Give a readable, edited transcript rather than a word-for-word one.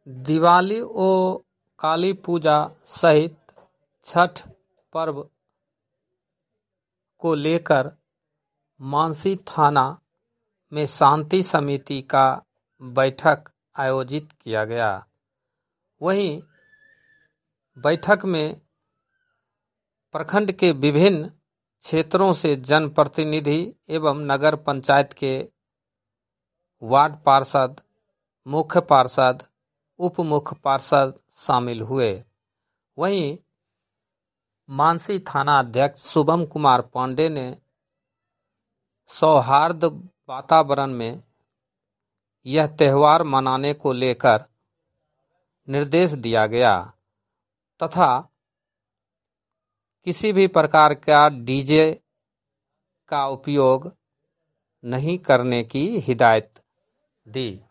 दिवाली व काली पूजा सहित छठ पर्व को लेकर मानसी थाना में शांति समिति का बैठक आयोजित किया गया। वहीं बैठक में प्रखंड के विभिन्न क्षेत्रों से जनप्रतिनिधि एवं नगर पंचायत के वार्ड पार्षद, मुख्य पार्षद, उप मुख्य पार्षद शामिल हुए। वहीं मानसी थाना अध्यक्ष शुभम कुमार पांडे ने सौहार्द वातावरण में यह त्यौहार मनाने को लेकर निर्देश दिया गया तथा किसी भी प्रकार का डीजे का उपयोग नहीं करने की हिदायत दी।